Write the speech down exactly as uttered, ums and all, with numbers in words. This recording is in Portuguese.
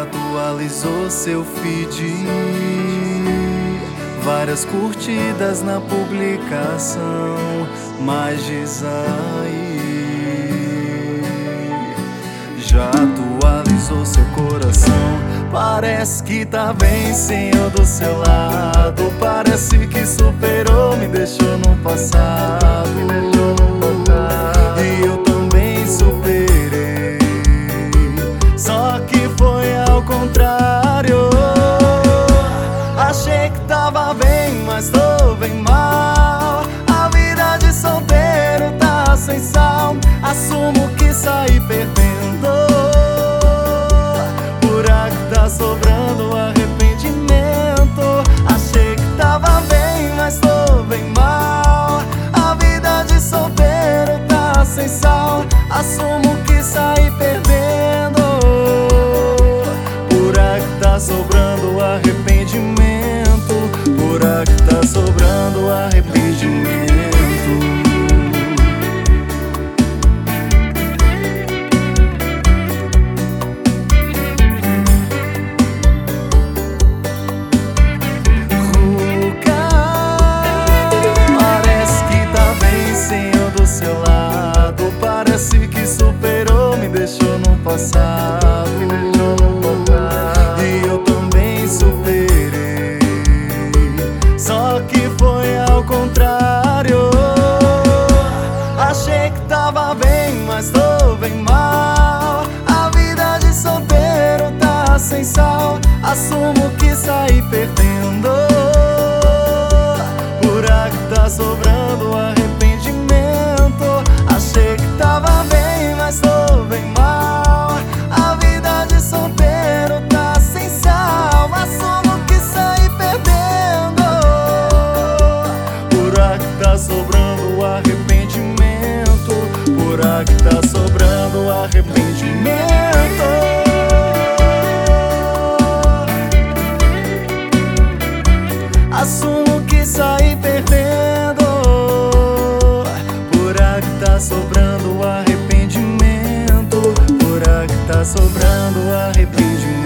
atualizou seu feed, várias curtidas na publicação, mas diz aí, já atualizou seu coração. Parece que tá bem sem eu do seu lado, parece que superou, me deixou no passado, e eu também superei, só que foi ao contrário. Achei que tava bem, mas tô bem mal. A vida de solteiro tá sem sal, assumo que saí perdendo. Buraco tá sobrando, arrependimento. Achei que tava bem, mas tô bem mal. A vida de solteiro tá sem sal, assumo que saí perdendo. Buraco tá sobrando, arrependimento. Buraco tá sobrando, arrependimento. Ruka, parece que tá bem sem eu do seu lado, parece que superou, me deixou no passado, e eu também superei, só que foi ao contrário. Achei que tava bem, mas tô bem mal. A vida de solteiro tá sem sal, assumo que saí perdendo. Buraco tá sobrando, arrependimento. Achei que tava bem, mas tô bem mal. A vida de solteiro tá sem sal, assumo que saí perdendo. Buraco tá sobrando, arrependimento. Buraco tá sobrando, arrependimento. Assumo que saí perdendo. Buraco tá sobrando, arrependimento. Buraco tá sobrando, arrependimento.